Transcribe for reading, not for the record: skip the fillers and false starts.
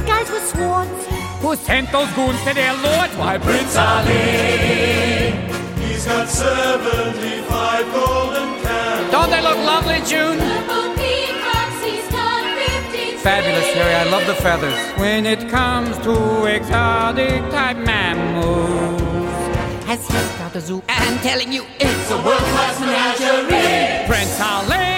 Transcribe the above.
bad guys with swords. Who sent those goons to their lords? Why, Prince Ali. He's got 75 golden candles. Don't they look lovely, June? Purple peacocks, he's got 50 Fabulous, Harry. I love the feathers. When it comes to exotic type mammals, has he got a zoo? I'm telling you, it's a world-class menagerie. Prince Ali.